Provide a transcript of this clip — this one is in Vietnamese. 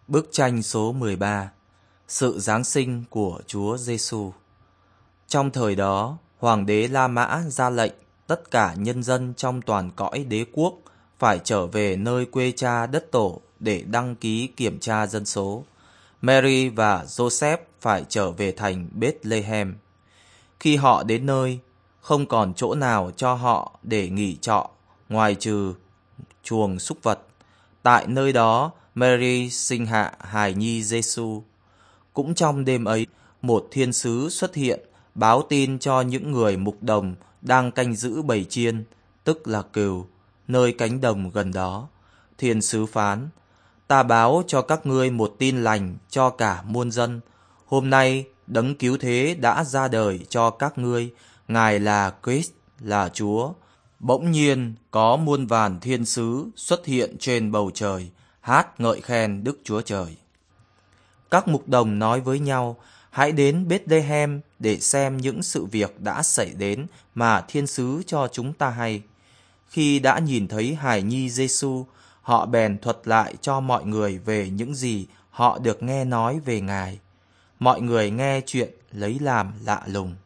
Bức tranh số 13. Sự Giáng sinh của Chúa Giêsu. Trong thời đó, Hoàng đế La Mã ra lệnh tất cả nhân dân trong toàn cõi đế quốc phải trở về nơi quê cha đất tổ để đăng ký kiểm tra dân số. Mary và Joseph phải trở về thành Bethlehem. Khi họ đến nơi, không còn chỗ nào cho họ để nghỉ trọ ngoài trừ chuồng súc vật. Tại nơi đó, Mary sinh hạ hài nhi Giêsu. Cũng trong đêm ấy, một thiên sứ xuất hiện báo tin cho những người mục đồng đang canh giữ bầy chiên, tức là cừu, nơi cánh đồng gần đó. Thiên sứ phán: Ta báo cho các ngươi một tin lành cho cả muôn dân. Hôm nay đấng cứu thế đã ra đời cho các ngươi, Ngài là Christ, là Chúa. Bỗng nhiên có muôn vàn thiên sứ xuất hiện trên bầu trời, hát ngợi khen Đức Chúa Trời. Các mục đồng nói với nhau: Hãy đến Bethlehem để xem những sự việc đã xảy đến mà thiên sứ cho chúng ta hay. Khi đã nhìn thấy hài nhi Giêsu, họ bèn thuật lại cho mọi người về những gì họ được nghe nói về Ngài. Mọi người nghe chuyện lấy làm lạ lùng.